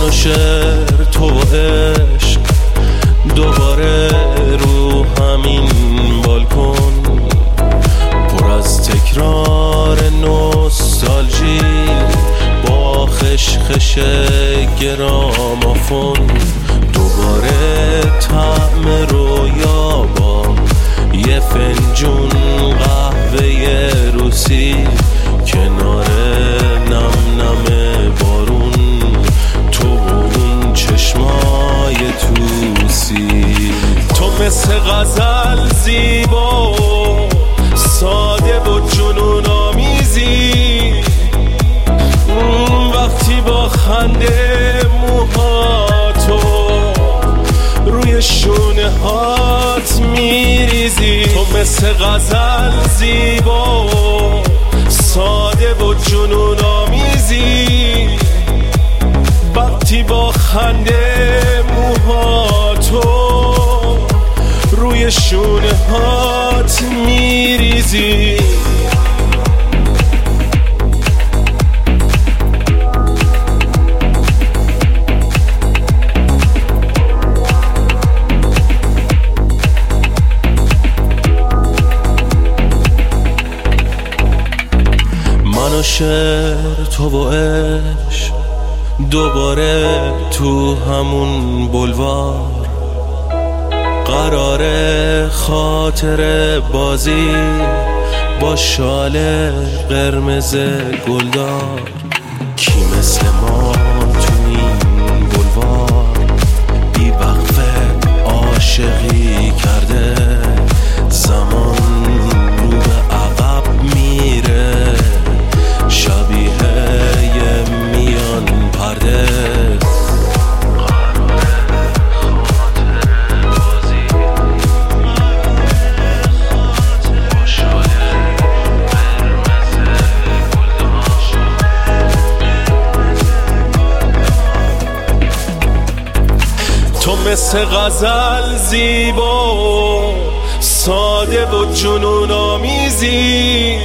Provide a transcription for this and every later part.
من و شعر تو و عشق دوباره رو همین بالکن، پر از تکرار نوستالژی با خشخش گرامافون. دوباره طعم رویا با یه فنجون قهوه روسی کنار نم نم بارون، تو اون چشمای توسی. تو مثل غزل زیبا و ساده و جنون آمیزی، وقتی با خنده موهاتو روی شونه هات میریزی. تو مثل غزل زیبا و ساده و جنون آمیزی، وقتی با خنده موهاتو روی شونه هات میریزی. من و شعر تو و عشق دوباره تو همون بلوار، قراره خاطر بازی با شال قرمز گلدار. کی مثل ما تو این بلوار بی وقفه عاشقی کرده، زمان رو به عقب میره شبیه یه میان پرده. تو مثل غزل زیبا و ساده و جنون آمیزی،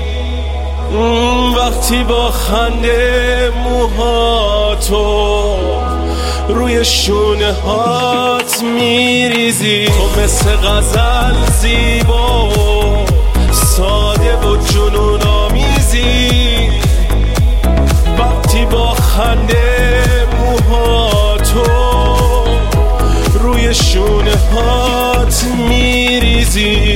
وقتی با خنده موهاتو روی شونه هات میریزی. تو مثل غزل زیبا و ساده و جنون آمیزی، وقتی با خنده موهاتو روی شونه هات میریزی.